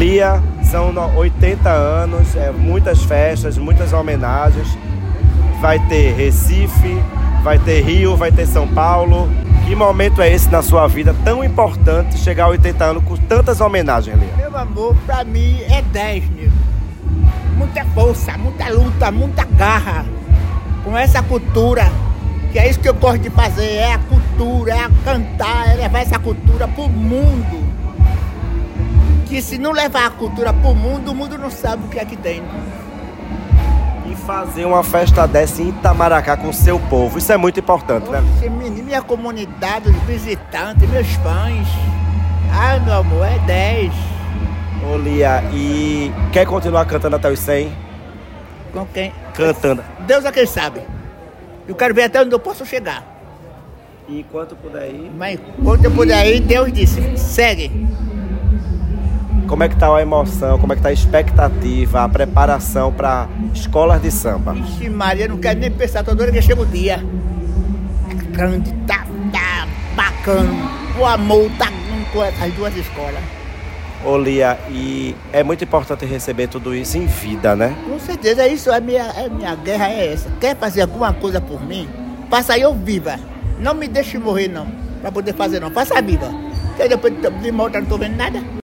Lia, são 80 anos, muitas festas, muitas homenagens. Vai ter Recife, vai ter Rio, vai ter São Paulo. Que momento é esse na sua vida tão importante, chegar a 80 anos com tantas homenagens, Lia? Meu amor, pra mim é 10, meu. Muita força, muita luta, muita garra. Com essa cultura, que é isso que eu gosto de fazer, é a cultura, é a cantar, é levar essa cultura pro mundo. Que se não levar a cultura pro mundo, o mundo não sabe o que é que tem. E fazer uma festa dessa em Itamaracá com o seu povo, isso é muito importante, né? Oxe, minha comunidade, os visitantes, meus fãs. Ai, meu amor, é 10. Ô Lia, e quer continuar cantando até os 100? Com quem? Cantando. Deus é quem sabe. Eu quero ver até onde eu posso chegar. E enquanto puder ir... Mas quando eu puder ir, Deus disse, segue. Como é que tá a emoção, como é que tá a expectativa, a preparação para escolas de samba? Ixi Maria, não quero nem pensar, tô doido que chega o dia. Tá grande, tá bacana. O amor tá com essas duas escolas. Ô Lia, e é muito importante receber tudo isso em vida, né? Com certeza, isso é minha guerra é essa. Quer fazer alguma coisa por mim? Faça eu viva. Não me deixe morrer não, pra poder fazer não. Faça viva. Porque depois de morta não tô vendo nada.